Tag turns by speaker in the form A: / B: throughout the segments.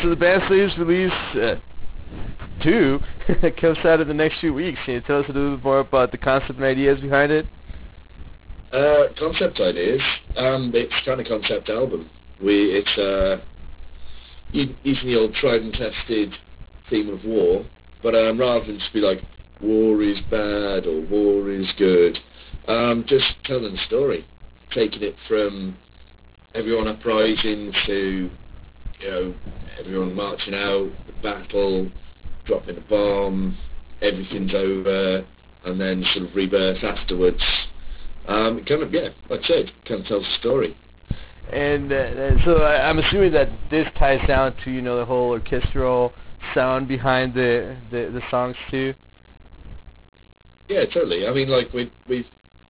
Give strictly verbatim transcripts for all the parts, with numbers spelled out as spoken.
A: So the band Slaves release uh, two comes out in the next few weeks. Can you tell us a little bit more about the concept and ideas behind it?
B: Uh, concept ideas. Um, it's kind of concept album. We it's uh, u- using the old tried and tested theme of war, but um, rather than just be like war is bad or war is good, um, just telling a story, taking it from everyone uprising to, you know, everyone marching out, the battle, dropping a bomb, everything's over, and then sort of rebirth afterwards. Um, it kind of, yeah, like I said, kind of tells a story.
A: And uh, so I, I'm assuming that this ties down to, you know, the whole orchestral sound behind the, the, the songs too.
B: Yeah, totally. I mean, like, we, we've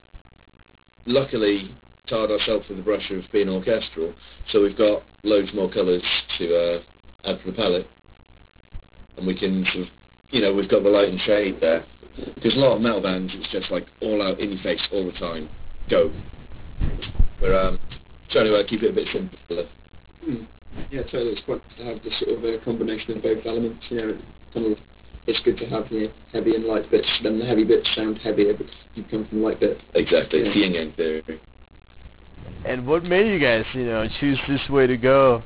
B: luckily tarred ourselves with the brush of being orchestral, so we've got loads more colours to uh, add to the palette. And we can sort of, you know, we've got the light and shade there. Because a lot of metal bands, it's just like all out in your face all the time. Go. We're um, trying to uh, keep it a bit simpler.
C: Mm. Yeah, totally. It's quite to have this sort of a combination of both elements. You know, kind of, it's good to have the heavy and light bits. Then the heavy bits sound heavier because you come from the light bit.
B: Exactly.
C: Yeah.
B: It's yin yang theory.
A: And what made you guys, you know, choose this way to go?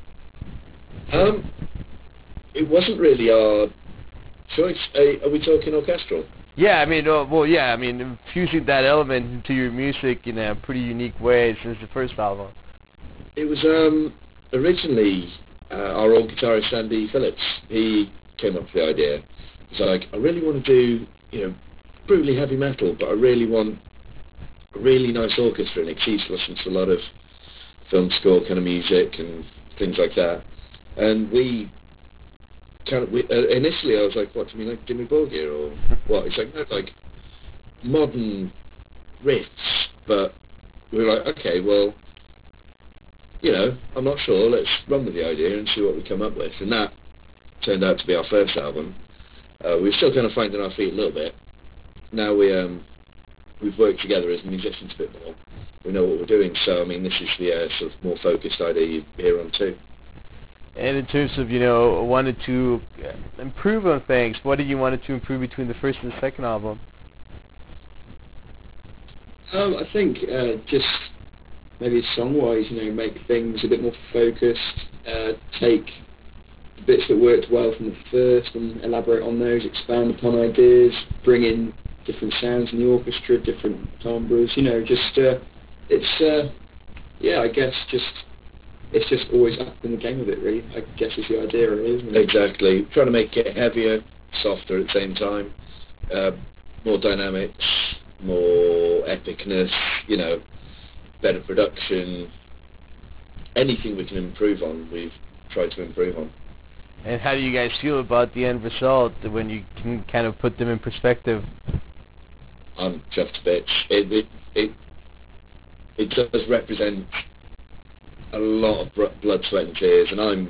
B: Um, it wasn't really our choice. Are, are we talking orchestral?
A: Yeah, I mean, uh, well, yeah, I mean, fusing that element into your music in a pretty unique way since the first album.
B: It was um, originally uh, our old guitarist Andy Phillips. He came up with the idea. He's like, I really want to do, you know, brutally heavy metal, but I really want a really nice orchestra, and he's listened to a lot of film score kind of music and things like that. And we kind of, we, uh, initially I was like, what, do you mean like Dimmy Borgir or what? It's like, no, like modern riffs, but we were like, okay, well, you know, I'm not sure, let's run with the idea and see what we come up with. And that turned out to be our first album. Uh, we were still kind of finding our feet a little bit. Now we, um, we've worked together as musicians a bit more. We know what we're doing, so I mean, this is the uh, sort of more focused idea you hear on too.
A: And in terms of, you know, wanted to improve on things, what did you want to improve between the first and the second album?
C: Um, I think uh, just maybe song-wise, you know, make things a bit more focused, uh, take the bits that worked well from the first and elaborate on those, expand upon ideas, bring in different sounds in the orchestra, different timbres, you know, just, uh, it's, uh, yeah, I guess just, it's just always up in the game of it, really. I guess is the idea, really, isn't it?
B: Exactly. Trying to make it heavier, softer at the same time, uh, more dynamics, more epicness, you know, better production. Anything we can improve on, we've tried to improve on.
A: And how do you guys feel about the end result when you can kind of put them in perspective?
B: I'm chuffed a bit. It, it, it, it does represent a lot of blood, sweat and tears, and I'm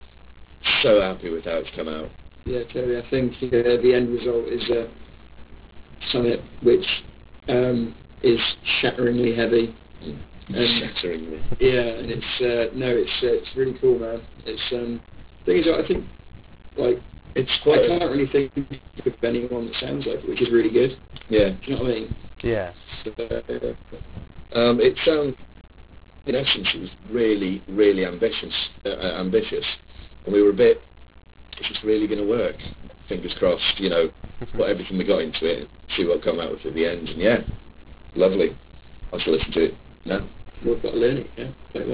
B: so happy with how it's come out.
C: Yeah, Terry, I think uh, the end result is uh, something which um, is shatteringly heavy.
B: Mm.
C: And,
B: Shatteringly.
C: Yeah, and it's uh, no, it's uh, it's really cool, man. It's um, thing is, I think like
B: it's
C: I
B: quite.
C: can't really think of anyone that sounds like it, which is really good.
B: Yeah.
C: Do you know what I mean?
A: Yeah.
C: So, uh,
B: Um, it sounds, in essence, it was really, really ambitious, uh, ambitious, and we were a bit, is this really going to work? Fingers crossed, you know, put everything we got into it, see what come out with at the end, and yeah, lovely. I'll still listen to it now.
C: we've got to learn it, yeah. Quite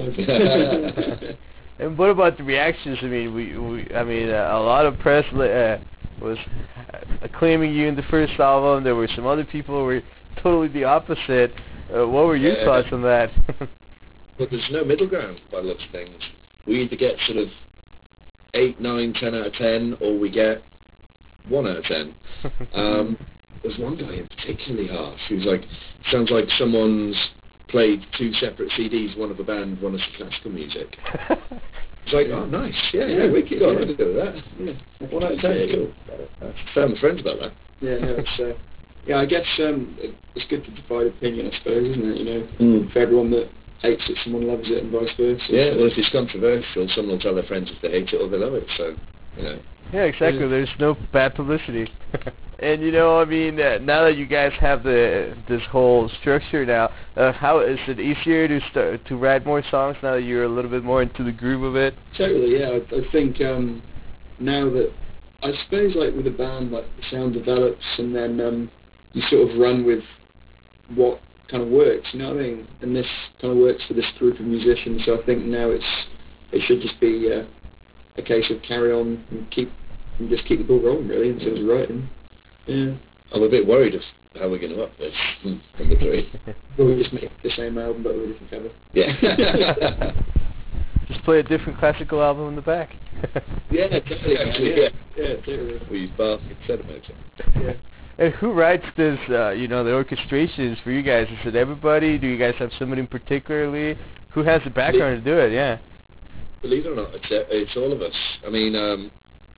C: well.
A: And what about the reactions? I mean, we, we I mean, uh, a lot of press uh, was acclaiming you in the first album. There were some other people who were totally the opposite. Uh, what were your
B: Yeah.
A: thoughts on that?
B: But there's no middle ground by the looks of things. We either get sort of eight, nine, ten out of ten, or we get one out of ten. Um, there's one guy in particularly harsh who's like, sounds like someone's played two separate C Ds, one of a band, one of some classical music. It's like, oh, nice, yeah, yeah,
C: Yeah,
B: we could go on,
C: yeah.
B: I could do that.
C: yeah.
B: One out of ten,
C: Yeah,
B: cool. Uh, Tell my friends about that.
C: Yeah, no, it's, uh, yeah, I guess um, it- it's good to provide opinion, I suppose, isn't it? You know,
B: Mm.
C: for everyone that hates it, someone loves it, and vice versa.
B: Yeah,
C: so.
B: well, if it's controversial, someone will tell their friends if they hate it or they love it, so, you know.
A: Yeah, exactly.
C: Yeah.
A: There's no bad publicity. And you know, I mean, uh, now that you guys have the this whole structure now, uh, how is it easier to start to write more songs now that you're a little bit more into the groove of it?
C: Totally, yeah. I, I think um, now that I suppose like with a band, like the sound develops, and then um, you sort of run with what kind of works. You know what I mean? And this kind of works for this group of musicians. So I think now it's it should just be uh, a case of carry on and keep and just keep the ball rolling really in terms of writing. Yeah.
B: I'm a bit worried of how we're going to up this from the three.
C: Well, we just make the same album but with a different cover.
B: Yeah.
A: Just play a different classical album in the back.
B: Yeah, totally, actually, yeah.
C: Yeah, totally.
B: We use Bach instead of Mozart.
C: Yeah.
A: And who writes this, uh, you know, the orchestrations for you guys? Is it everybody? Do you guys have somebody in particularly? Who has the background to do it? Yeah.
B: Believe it or not, it's, uh, it's all of us. I mean, um,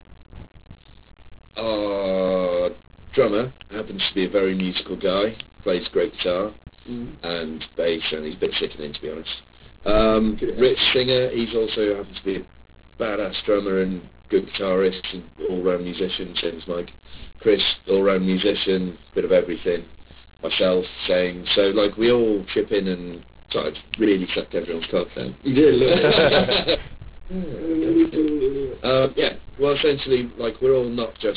B: our drummer happens to be a very musical guy, plays great guitar
C: Mm.
B: and bass, and he's a bit sickening, to be honest. Um, Rich Singer, he's also happens to be a badass drummer and good guitarist and all-round musician, same as Mike. Chris, all-round musician, bit of everything. Myself, same. So, like, we all chip in and try to really suck everyone's cock down.
C: You did a little bit.
B: um, yeah, well, essentially, like, we're all not just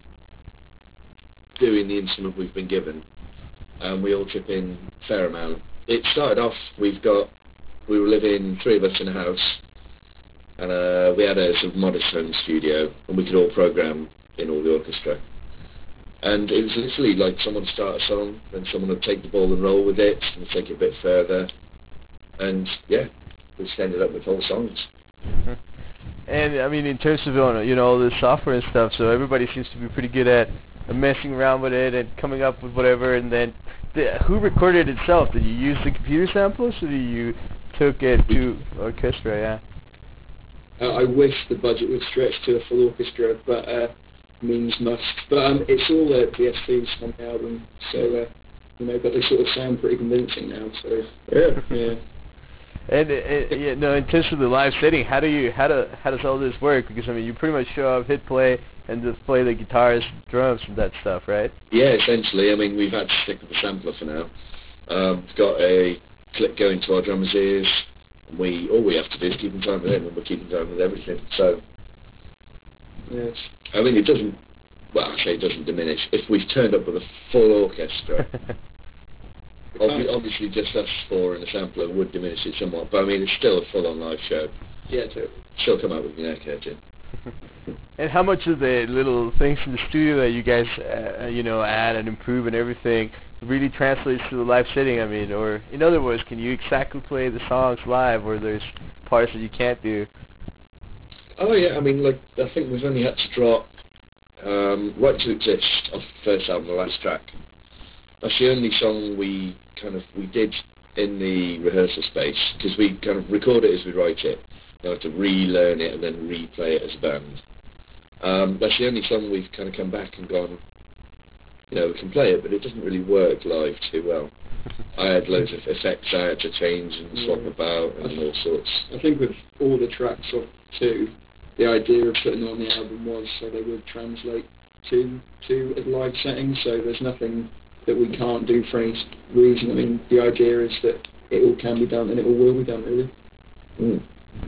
B: doing the instrument we've been given, and we all chip in a fair amount. It started off, we've got, we were living, three of us in a house, and uh, we had a sort of modest home studio, and we could all program in all the orchestra. And it was literally like someone would start a song, then someone would take the ball and roll with it, and take it a bit further, and yeah, we just ended up with whole songs.
A: And I mean, in terms of you know all the software and stuff, so everybody seems to be pretty good at messing around with it and coming up with whatever. And then, the, who recorded it itself? Did you use the computer samples, or did you took it to orchestra?
C: Yeah. Uh, I wish the budget would stretch to a full orchestra, but uh, means must. But um, it's all uh, P S Cs on the album, so uh, you know, but they sort of sound pretty convincing now. So
B: Yeah.
C: yeah.
A: And uh, you know, in terms of the live setting, how do you how do how does all this work? Because I mean, you pretty much show up, hit play, and just play the guitars, drums, and that stuff, right?
B: Yeah, essentially. I mean, we've had to stick with the sampler for now. Um, we've got a click going to our drummer's ears, and we all we have to do is keep in time with him, and we're keeping time with everything. So,
C: Yes.
B: I mean, it doesn't. Well, I say it doesn't diminish. If we've turned up with a full orchestra, obvi- obviously just us four and a sampler would diminish it somewhat. But I mean, it's still a full-on live show.
C: Yeah, totally.
B: Still come out with your neck hurting.
A: And how much of the little things in the studio that you guys, uh, you know, add and improve and everything really translates to the live setting? I mean, or in other words, can you exactly play the songs live, or there's parts that you can't do?
B: Oh yeah, I mean, like I think we've only had to drop um, "Right to Exist" off the first album, the last track. That's the only song we kind of we did in the rehearsal space, because we kind of record it as we write it. You have to relearn it and then replay it as a band. Um, that's the only song we've kind of come back and gone, you know, we can play it, but it doesn't really work live too well. I had loads of effects I had to change and swap
C: Yeah.
B: about and all sorts.
C: I think with all the tracks off two, the idea of putting them on the album was so they would translate to to a live setting. So there's nothing that we can't do for any reason. I mean, the idea is that it all can be done and it all will be done, really.
B: Mm.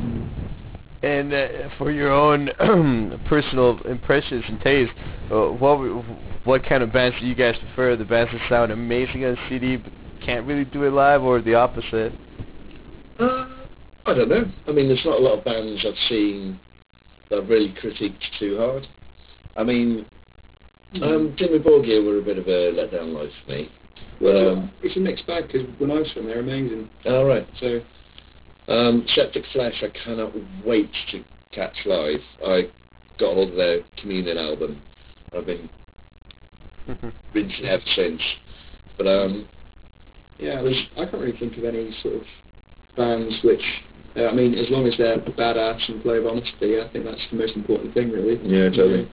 A: And uh, for your own personal impressions and taste, uh, what what kind of bands do you guys prefer? The bands that sound amazing on C D but can't really do it live, or the opposite?
B: Uh, I don't know. I mean, there's not a lot of bands I've seen that I've really critiqued too hard. I mean, um, Dimmu Borgir were a bit of a letdown live for me.
C: Well,
B: Um,
C: it's a mixed bag because when I was from there, amazing.
B: all right.
C: So
B: Um, Septic Flesh, I cannot wait to catch live. I got hold of their Communion album. I've been rinsing ever since. But um,
C: yeah, there's, I can't really think of any sort of bands which. Uh, I mean, as long as they're badass and play with honesty, I think that's the most important thing, really.
B: yeah, totally.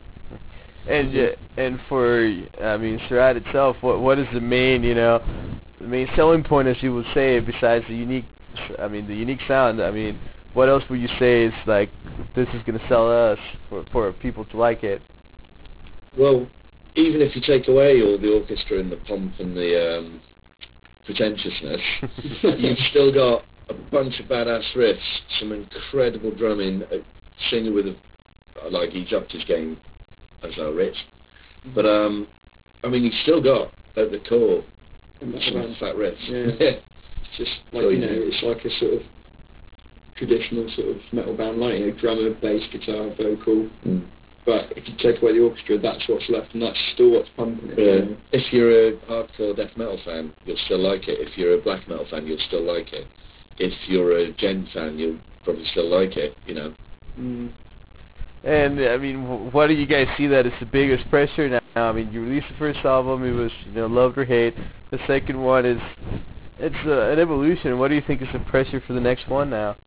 A: And uh, and for I mean, Surratt itself, what what is the main you know the main selling point, as you would say, besides the unique I mean, the unique sound. I mean, what else would you say is like this is gonna sell us for for people to like it?
B: Well, even if you take away all the orchestra and the pomp and the um, pretentiousness, you've still got a bunch of badass riffs, some incredible drumming, a singer with a, like he's upped his game as well, Rich. But um, I mean, you've still got at the core some fat riffs.
C: Yeah. It's just like,
B: So
C: you
B: you
C: know,
B: do.
C: it's like a sort of traditional sort of metal band, like, you know, drummer, bass, guitar, vocal.
B: Mm.
C: But if you take away the orchestra, that's what's left, and that's still what's pumping it.
B: Yeah.
C: You know?
B: If you're a hardcore death metal fan, you'll still like it. If you're a black metal fan, you'll still like it. If you're a gen fan, you'll probably still like it, you know.
C: Mm.
A: And I mean, wh- what do you guys see that is the biggest pressure now? I mean, you released the first album, it was, you know, loved or hate. The second one is, it's uh, an evolution. What do you think is the pressure for the next one now?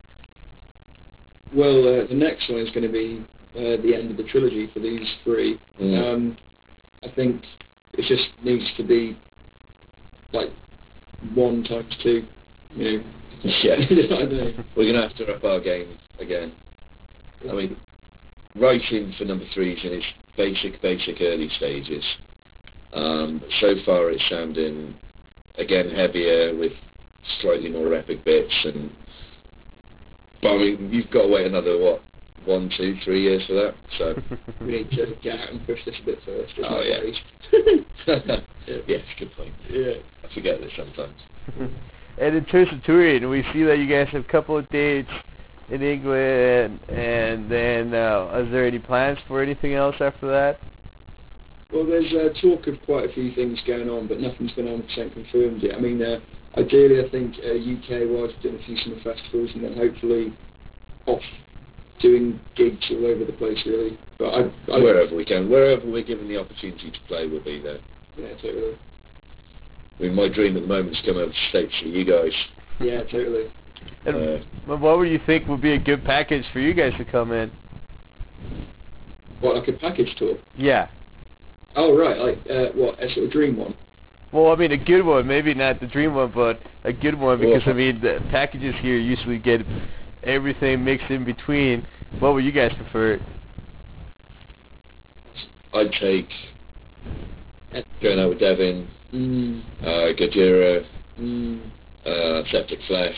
C: Well, uh, the next one is going to be uh, the end of the trilogy for these three.
B: Mm.
C: Um, I think it just needs to be like one times two, you know.
B: Yeah.
C: I don't know.
B: We're going to have to up our game again. I mean, writing for number three is in its basic, basic early stages. Um, so far it's sounding, again, heavier with slightly more epic bits. And but I mean, you've got to wait another, what, one, two, three years for that. So
C: We need to get out and push this a bit first. just
B: Oh,
C: like
B: yeah.
C: that.
B: Yes, good point.
C: Yeah.
B: I forget this sometimes.
A: And in terms of touring, we see that you guys have a couple of dates in England, and then uh, is there any plans for anything else after that?
C: Well, there's uh, talk of quite a few things going on, but nothing's been one hundred percent confirmed yet. I mean, uh, ideally, I think uh, U K-wise, doing a few summer festivals, and then hopefully off doing gigs all over the place, really. But I, I
B: Wherever we can, wherever we're given the opportunity to play, we'll be there.
C: yeah, totally.
B: I mean, my dream at the moment is to come over to the States for you guys.
C: Yeah, totally.
A: And
B: Uh,
A: what would you think would be a good package for you guys to come in?
C: What, like a package tour?
A: Yeah.
C: Oh, right, like, uh, what, a sort of dream one?
A: Well, I mean, a good one, maybe not the dream one, but a good one, because,
B: Well-
A: I mean, the packages here usually get everything mixed in between. What would you guys prefer?
B: I'd take going out with Devin,
C: Mm,
B: uh, Gojira,
C: mm,
B: uh, Septic Flesh.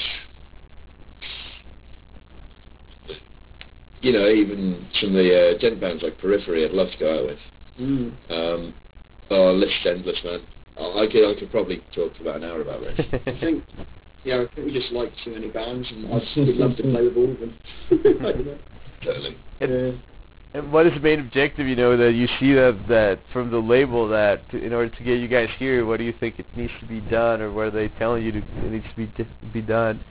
B: You know, even some of the uh, gent bands like Periphery, I'd love to go out with.
C: mm.
B: Um, oh, list endless, man. I I could, I could probably talk for about an hour about this.
C: I think, yeah, I think we just like too many bands, and I'd we'd love to play with all of them. I don't know.
B: Totally.
C: Yeah.
A: And what is the main objective, you know, that you see that, that from the label, that to, in order to get you guys here, what do you think it needs to be done, or what are they telling you to, it needs to be di- be done?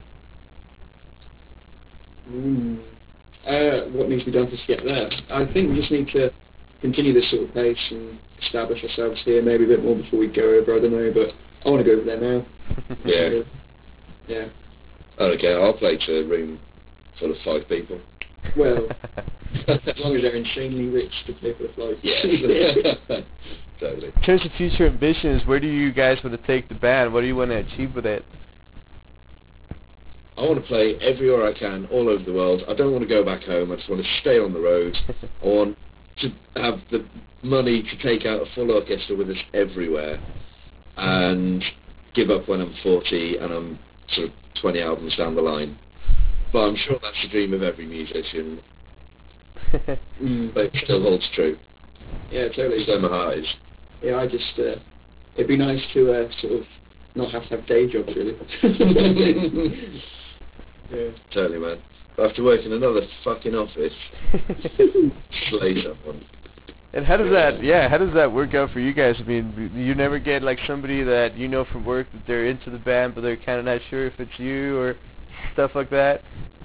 C: Mm. Uh, what needs to be done to get there? I think we just need to continue this sort of pace and establish ourselves here maybe a bit more before we go over, I don't know, but I want to go over there now.
B: Yeah.
C: Yeah.
B: I don't care. I'll play to a room full of five people.
C: Well, as long as they're insanely rich to pay for the flights.
B: Yes. Totally.
A: In terms of future ambitions, where do you guys want to take the band? What do you want to achieve with it?
B: I want to play everywhere I can, all over the world. I don't want to go back home. I just want to stay on the road. I want to have the money to take out a full orchestra with us everywhere, and give up when I'm forty and I'm sort of twenty albums down the line. But I'm sure that's the dream of every musician,
C: Mm.
B: but it still holds true.
C: Yeah, totally.
B: So my heart is.
C: Yeah, I just, uh, it'd be nice to uh, sort of not have to have day jobs, really. Yeah.
B: Totally, man. I have to work in another fucking office. Slay someone.
A: And how does that, yeah, how does that work out for you guys? I mean, you never get like somebody that you know from work that they're into the band, but they're kind of not sure if it's you or stuff like that?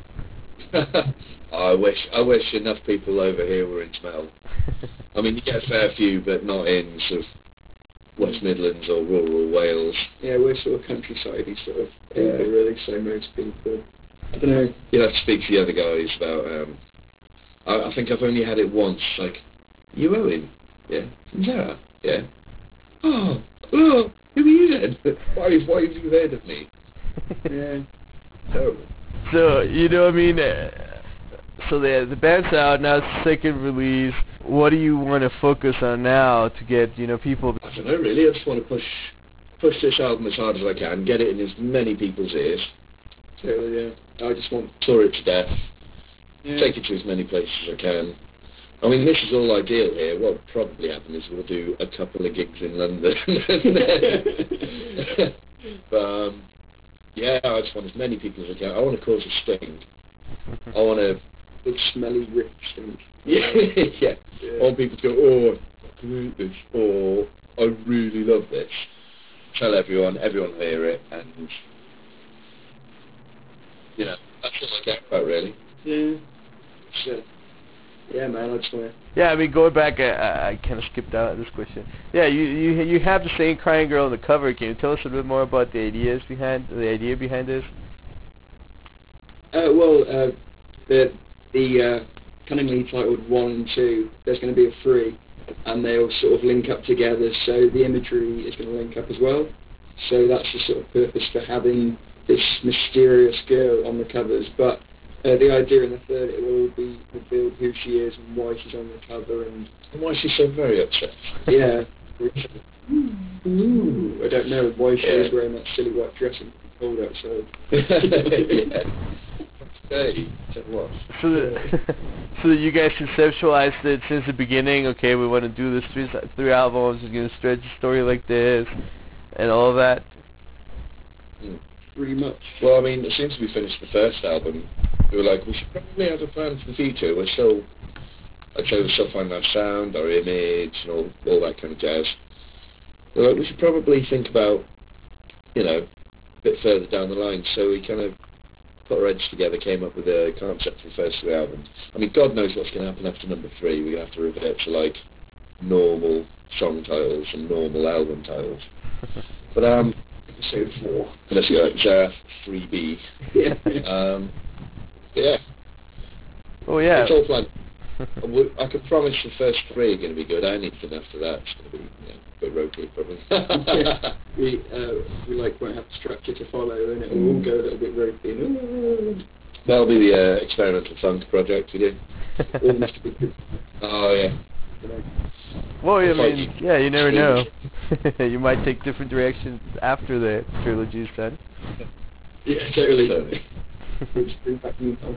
B: I wish I wish enough people over here were into metal. I mean, you get a fair few, but not in sort of West Midlands or rural Wales.
C: Yeah, we're sort of countryside sort of people,
B: Yeah.
C: really, so most people. I don't know.
B: You'll have to speak to the other guys about. Um, I, I think I've only had it once. Like, you Owen? Yeah. Sarah? Yeah. Oh, oh, who are you then? Why, why have you heard of me?
C: Yeah.
B: terrible.
A: So, you know what I mean? Uh, so the the band's out, now it's the second release. What do you want to focus on now to get, you know, people...
B: I don't know, really. I just want to push push this album as hard as I can, get it in as many people's ears.
C: Totally, yeah. I just want...
B: Tour it to death.
C: Yeah.
B: Take it to as many places as I can. I mean, this is all ideal here. What will probably happen is we'll do a couple of gigs in London. But, um, yeah, I just want as many people as I can. I want to cause a sting. I want to...
C: Big, smelly, rich thing.
B: Yeah, yeah.
C: Yeah.
B: I want people to go, oh, I fucking hate this, or I really love this. Tell everyone, everyone will hear it, and, you know, that's all I care about, really.
C: Yeah. So, yeah, man, I just want to...
A: Yeah, I mean, going back, I, I, I kind of skipped out this question. Yeah, you you you have the same Crying Girl on the cover. Can you tell us a bit more about the ideas behind the idea behind this?
C: Uh, well, uh, the the uh, cunningly titled one and two, there's going to be a three, and they'll sort of link up together, so the imagery is going to link up as well. So that's the sort of purpose for having this mysterious girl on the covers. But uh, the idea in the third, it will be revealed who she is and why she's on the cover, and
B: And why is she so very upset?
C: yeah. Ooh, I don't know why she
B: Yeah.
C: is wearing that silly white dress and cold outside.
B: Yeah. Hey, so what?
A: So that, so that you guys conceptualized it since the beginning. Okay, we want to do this three three albums. We're going to stretch the story like this, and all of that.
B: Mm.
C: Pretty much.
B: Well, I mean, as soon as we finished the first album, we were like, we should probably have a plan for the future. We're still, I'd say we're still finding our sound, our image, and all, all that kind of jazz. We're like, we should probably think about, you know, a bit further down the line. So we kind of put our heads together, came up with a concept for the first three albums. I mean, God knows what's going to happen after number three. We're going to have to revert to, like, normal song titles and normal album titles. But, um... episode four. Let's go, it's, uh, three B.
C: Yeah.
B: Um, yeah.
A: Oh yeah.
B: It's all planned. I, would, I could promise the first three are going to be good. Anything after that is going to be, you know, a bit ropey, probably.
C: Yeah. We, uh, we like won't have structure to follow, and it will all go a little bit ropey. And,
B: That'll be the uh, experimental funk project we do.
C: almost a bit good,
B: Oh, yeah.
C: you know.
A: Well, I
B: It's like
A: mean,
B: you-
A: yeah, you never know. You might take different directions after the trilogy's done.
C: Yeah, totally.
B: Totally.
C: Let's bring back new time.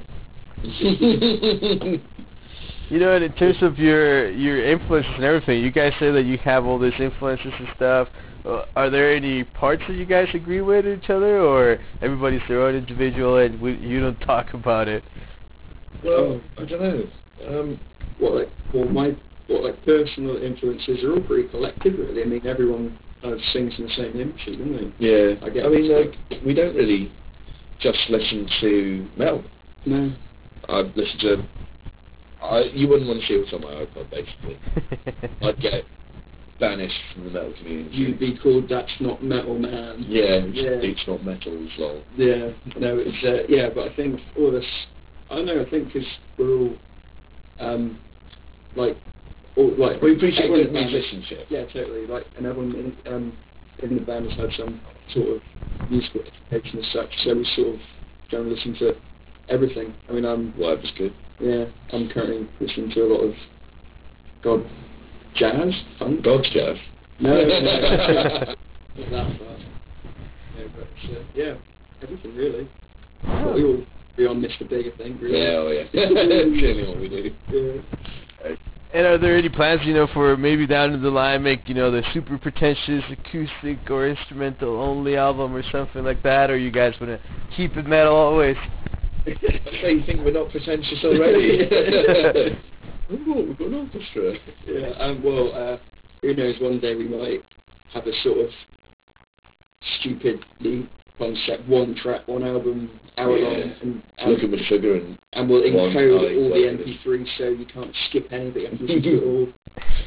A: You know, and in terms of your your influences and everything, you guys say that you have all these influences and stuff. Uh, are there any parts that you guys agree with each other, or everybody's their own individual and we, you don't talk about it?
B: Well, I don't know. Um,
C: What, like, well, my what like personal influences are all pretty collective, really. I mean, everyone kind of sings in the same hymn sheet, don't they?
B: yeah.
C: I get
B: I mean,
C: it.
B: like, we don't really just listen to metal.
C: No.
B: I listen to... I, you wouldn't want to see what's on my iPod, basically. I'd get banished from the metal community.
C: You'd be called That's Not Metal Man.
B: Yeah, it's,
C: Yeah.
B: it's not metal, lol.
C: Yeah, no, it's, uh, yeah, but I think all of us, I don't know, I think because we're all, um, like, all, like...
B: We appreciate
C: everyone
B: good
C: in the band-
B: musicianship.
C: Yeah, totally, like, and everyone in, um, in the band has had some sort of musical education as such, so we sort of don't listen to everything. I mean, I'm,
B: Well, that was good.
C: yeah, I'm currently listening to a lot of, God, jazz? Funk?
B: God's jazz.
C: No, no, no, not that far. Yeah, but, uh, yeah, everything really. But we all be on Mister Big, I think, really.
B: Yeah, oh yeah. That's clearly what we do.
C: Yeah.
A: And are there any plans, you know, for maybe down the line, make, you know, the super pretentious acoustic or instrumental only album or something like that, or you guys want to keep it metal always?
B: So you think we're not pretentious already? Ooh, we've got an orchestra.
C: Yeah, um, well, uh, who knows, one day we might have a sort of stupidly concept, one track, one album, hour
B: Yeah.
C: long, and,
B: Look
C: and,
B: at my sugar and...
C: and we'll
B: one
C: encode
B: eye
C: all the
B: like
C: M P
B: this.
C: threes so you can't skip anything, you have to listen to it all.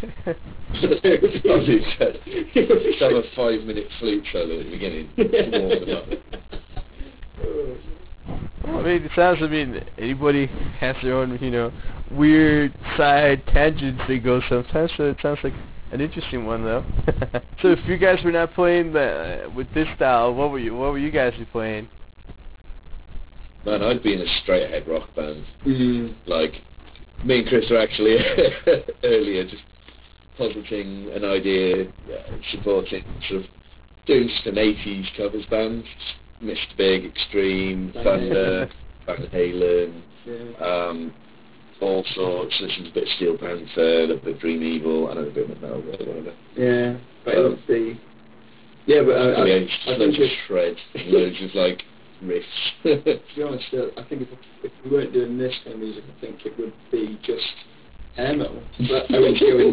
B: As you said, just have a five minute flute solo at the beginning to warm them up.
A: Well, I mean, it sounds, I mean, anybody has their own, you know, weird side tangents they go sometimes, so it sounds like an interesting one, though. So if you guys were not playing the, with this style, what were you, what were you guys be playing?
B: Man, I'd be in a straight ahead rock band.
C: Mm.
B: Like, me and Chris were actually earlier just positing an idea, uh, supporting sort of doing just an eighties covers band, Mister Big, Extreme, Thunder, Van Halen,
C: Yeah.
B: um, all sorts. Listen to a bit of Steel Panther, a little bit of Dream Evil, and a bit of metal, whatever.
C: Yeah, but it
B: Um,
C: would be. Yeah, but uh,
B: I mean,
C: I,
B: it's just
C: I think
B: loads of
C: it's,
B: shred, loads of like riffs.
C: to be honest, uh, I think if, if we weren't doing this kind of music, I think it would be just hair metal. But I would go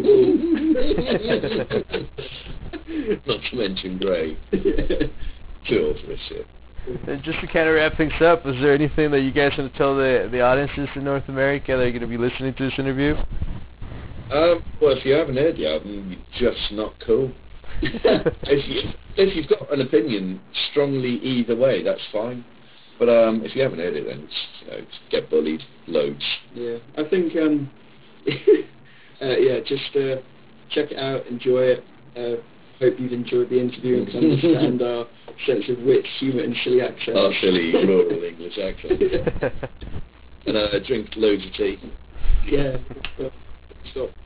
C: into
B: Not to mention Grey. Too old for this shit.
A: And just to kind of wrap things up, is there anything that you guys want to tell the the audiences in North America that are going to be listening to this interview?
B: Um, well, if you haven't heard the album, you're just not cool. if, you, if you've got an opinion strongly either way, that's fine. But um, if you haven't heard it, then it's, you know, just get bullied loads.
C: Yeah, I think, um, uh, yeah, just uh, check it out, enjoy it. Uh, hope you've enjoyed the interview and can understand our sense of wit, humour and silly accents.
B: Our silly rural English accent. And uh, drink loads of tea.
C: Yeah.
B: Stop.